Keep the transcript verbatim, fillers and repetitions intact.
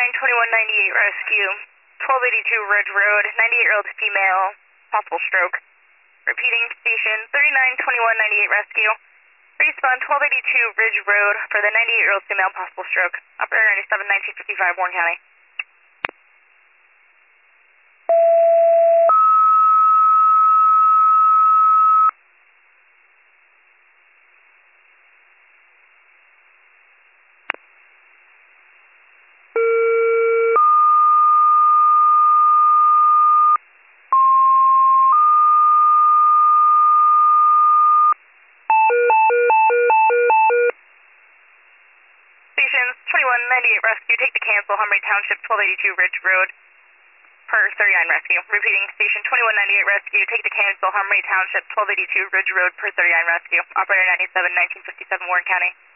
thirty-nine twenty-one ninety-eight rescue, twelve eighty-two Ridge Road, ninety-eight-year-old female, possible stroke. Repeating, station thirty-nine twenty-one ninety-eight rescue. Respond twelve eighty-two Ridge Road for the ninety-eight-year-old female, possible stroke. Operator ninety-seven nineteen fifty-five, Warren County. twenty-one ninety-eight rescue, take the cancel, Humboldt Township, twelve eighty-two Ridge Road, per thirty-nine rescue. Repeating, station twenty-one ninety-eight rescue, take the cancel, Humboldt Township, twelve eighty-two Ridge Road, per thirty-nine rescue. Operator ninety-seven nineteen fifty-seven, Warren County.